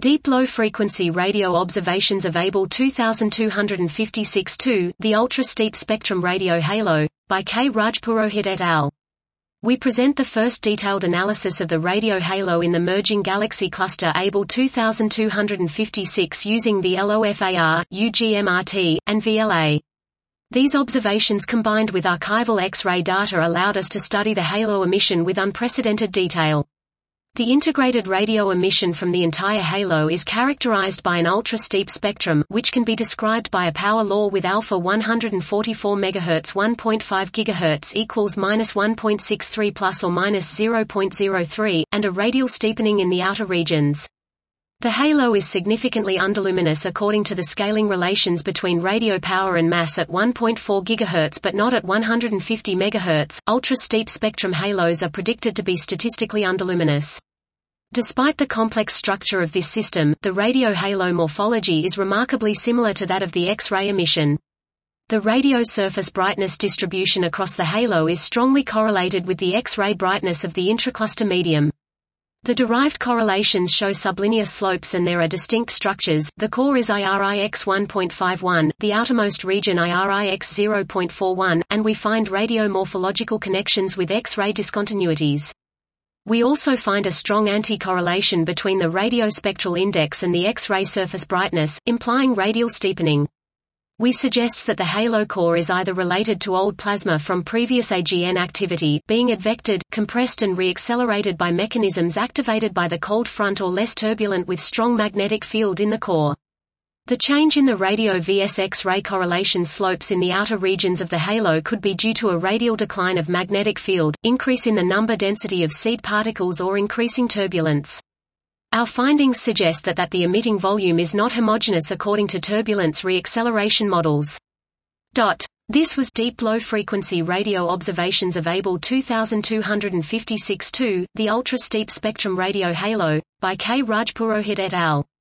Deep Low-Frequency Radio Observations of Able 2256-2, The Ultra-Steep Spectrum Radio Halo, by K. Rajpurohit et al. We present the first detailed analysis of the radio halo in the merging galaxy cluster Able 2256 using the LOFAR, UGMRT, and VLA. These observations combined with archival X-ray data allowed us to study the halo emission with unprecedented detail. The integrated radio emission from the entire halo is characterized by an ultra-steep spectrum, which can be described by a power law with alpha 144 MHz 1.5 GHz equals -1.63 plus or minus 0.03, and a radial steepening in the outer regions. The halo is significantly underluminous according to the scaling relations between radio power and mass at 1.4 GHz but not at 150 MHz. Ultra-steep spectrum halos are predicted to be statistically underluminous. Despite the complex structure of this system, the radio halo morphology is remarkably similar to that of the X-ray emission. The radio surface brightness distribution across the halo is strongly correlated with the X-ray brightness of the intracluster medium. The derived correlations show sublinear slopes and there are distinct structures. The core is IRIX 1.51, the outermost region IRIX 0.41, and we find radio-morphological connections with X-ray discontinuities. We also find a strong anti-correlation between the radiospectral index and the X-ray surface brightness, implying radial steepening. We suggest that the halo core is either related to old plasma from previous AGN activity, being advected, compressed and re-accelerated by mechanisms activated by the cold front, or less turbulent with strong magnetic field in the core. The change in the radio vs X-ray correlation slopes in the outer regions of the halo could be due to a radial decline of magnetic field, increase in the number density of seed particles or increasing turbulence. Our findings suggest that the emitting volume is not homogeneous according to turbulence re-acceleration models. This was Deep Low-Frequency Radio Observations of Able 2256-2, The Ultra-Steep Spectrum Radio Halo, by K. Rajpurohit et al.